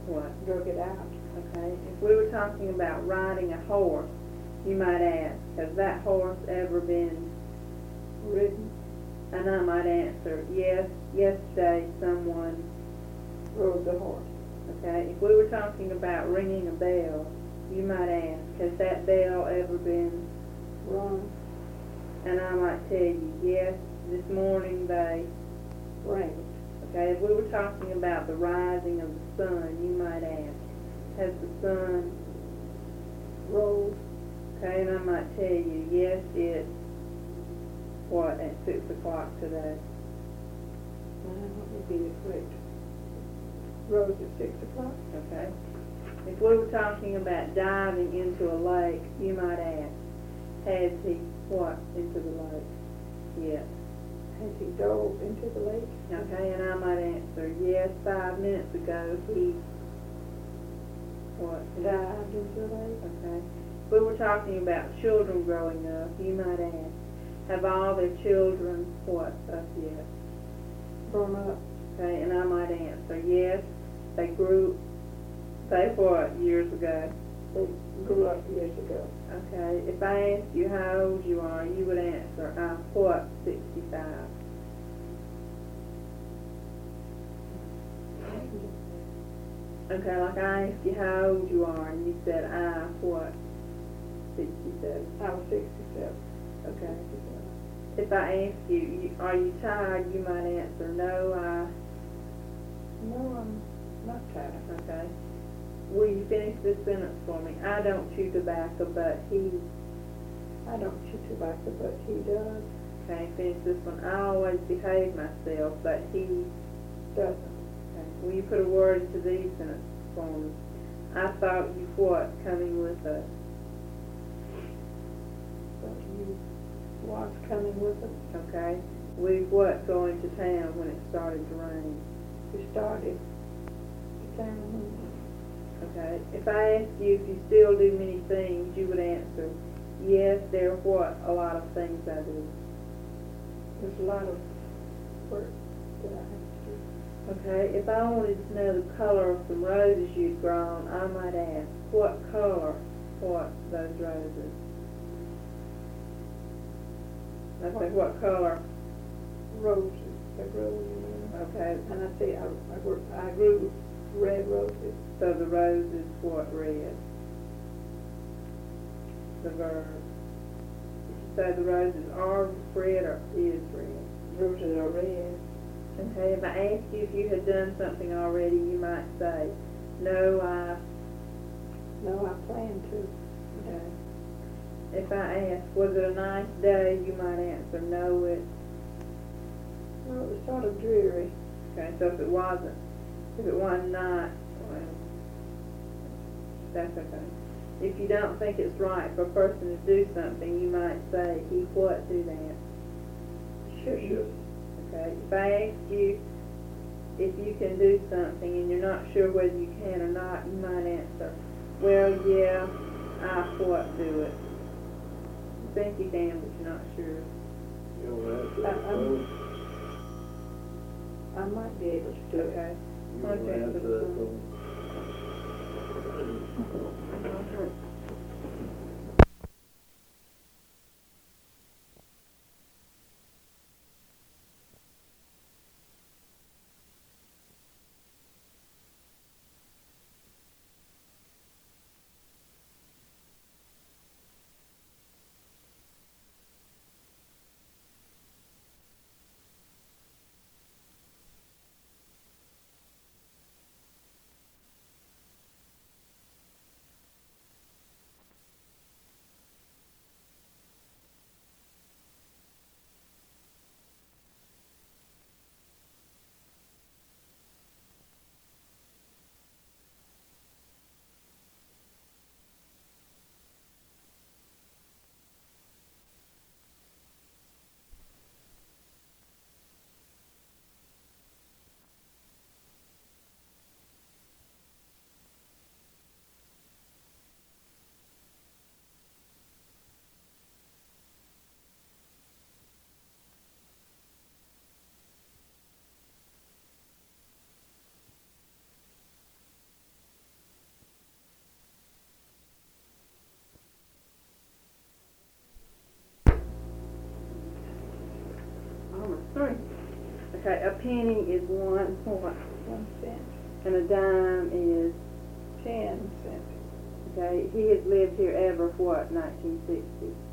what? Drug it out. Okay. If we were talking about riding a horse, you might ask, has that horse ever been Ridden. And I might answer, yes, yesterday someone Rode the horse. Okay, if we were talking about ringing a bell, you might ask, has that bell ever been Rung. And I might tell you, yes, this morning they Rang. Okay, if we were talking about the rising of the sun, you might ask, has the sun Rose. Okay, and I might tell you, yes, it's what, at 6 o'clock today? What would be the correct? Rose at 6 o'clock. Okay. If we were talking about diving into a lake, you might ask, has he what into the lake? Yes. Has he dove into the lake? Okay, and I might answer, yes, 5 minutes ago he what? Dived into the lake. Okay. If we were talking about children growing up, you might ask, have all their children what up yet? Grown up. Okay, and I might answer, yes, they what, years ago? They grew up years ago. Okay, if I asked you how old you are, you would answer, I'm what, 65? Okay, like I asked you how old you are, and you said, I'm what, 67? I was 67. Okay. If I ask you, are you tired, you might answer, no, No, I'm not tired. Okay. Will you finish this sentence for me? I don't chew tobacco, but he... I don't chew tobacco, but he does. Okay, finish this one. I always behave myself, but he... Doesn't. Okay. Will you put a word into these sentences for me? I thought you what, coming with us? But he was coming with us. Okay. We what, going to town when it started to rain? We started the town. Okay. If I ask you if you still do many things, you would answer, yes, there are what, a lot of things I do. There's a lot of work that I have to do. Okay, if I wanted to know the color of some roses you'd grown, I might ask, what color, what, those roses? I say, what color? Roses. I grew. Okay, And I say I grew red roses. so the rose is what, red? The verb. So the roses are red or is red? Roses are red. Okay, if I asked you if you had done something already, you might say, no, No, I plan to. Okay. If I ask, was it a nice day, you might answer, no, it... Well, it was sort of dreary. Okay, so if it wasn't not, well, that's okay. If you don't think it's right for a person to do something, you might say, he what do that? Sure. Okay, if I ask you if you can do something and you're not sure whether you can or not, you might answer, well, yeah, I what do it. You think you can, but you're not sure. I might be able to do it. Okay. You Okay, will answer that so- for me. 3. Okay, a penny is 1 what? 1 cent. And a dime is, 10 cents. okay, he has lived here ever, what, 1960?